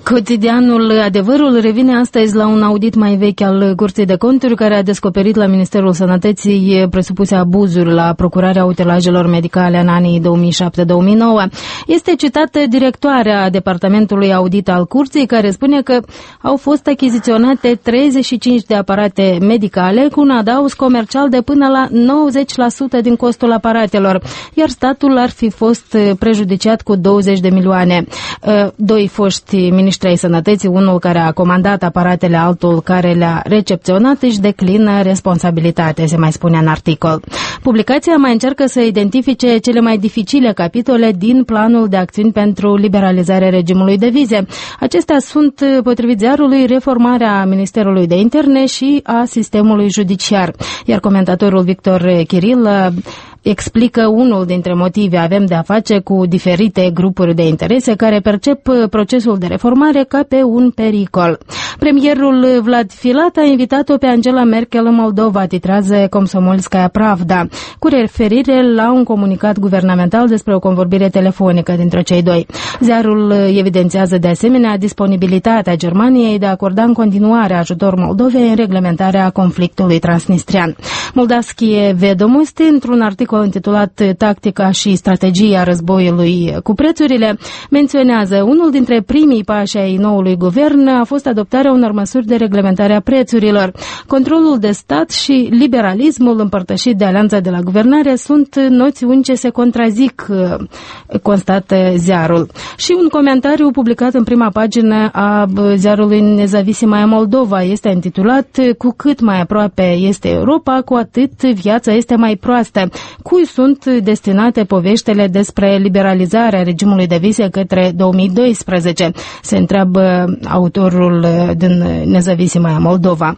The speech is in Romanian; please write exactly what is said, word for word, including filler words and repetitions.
Cotidianul Adevărul revine astăzi la un audit mai vechi al Curții de Conturi, care a descoperit la Ministerul Sănătății presupuse abuzuri la procurarea utilajelor medicale în anii două mii șapte două mii nouă. Este citată directoarea Departamentului Audit al Curții, care spune că au fost achiziționate treizeci și cinci de aparate medicale cu un adaos comercial de până la nouăzeci la sută din costul aparatelor, iar statul ar fi fost prejudiciat cu douăzeci de milioane. Doi foști miniștri ai Sănătății, unul care a comandat aparatele, altul care le-a recepționat, își declină responsabilitate, se mai spune în articol. Publicația mai încearcă să identifice cele mai dificile capitole din planul de acțiuni pentru liberalizarea regimului de vize. Acestea sunt, potrivit ziarului, reformarea Ministerului de Interne și a sistemului judiciar. Iar comentatorul Victor Chiril explică unul dintre motive: avem de a face cu diferite grupuri de interese care percep procesul de reformare ca pe un pericol. Premierul Vlad Filat a invitat-o pe Angela Merkel în Moldova, titrează Komsomolskaya Pravda, cu referire la un comunicat guvernamental despre o convorbire telefonică dintre cei doi. Ziarul evidențiază de asemenea disponibilitatea Germaniei de a acorda în continuare ajutor Moldovei în reglementarea conflictului transnistrian. Moldavskie Vedomosti, într-un articol intitulat Tactica și strategia războiului cu prețurile, menționează: unul dintre primii pași ai noului guvern a fost adoptarea unor măsuri de reglementare a prețurilor. Controlul de stat și liberalismul împărtășit de Alianța de la Guvernare sunt noțiuni ce se contrazic, constată ziarul. Și un comentariu publicat în prima pagină a ziarului Nezavisima Moldova este intitulat: cu cât mai aproape este Europa, cu atât viața este mai proastă. Cui sunt destinate poveștile despre liberalizarea regimului de vize către două mii doisprezece? Se întreabă autorul din Nezavisima Moldova.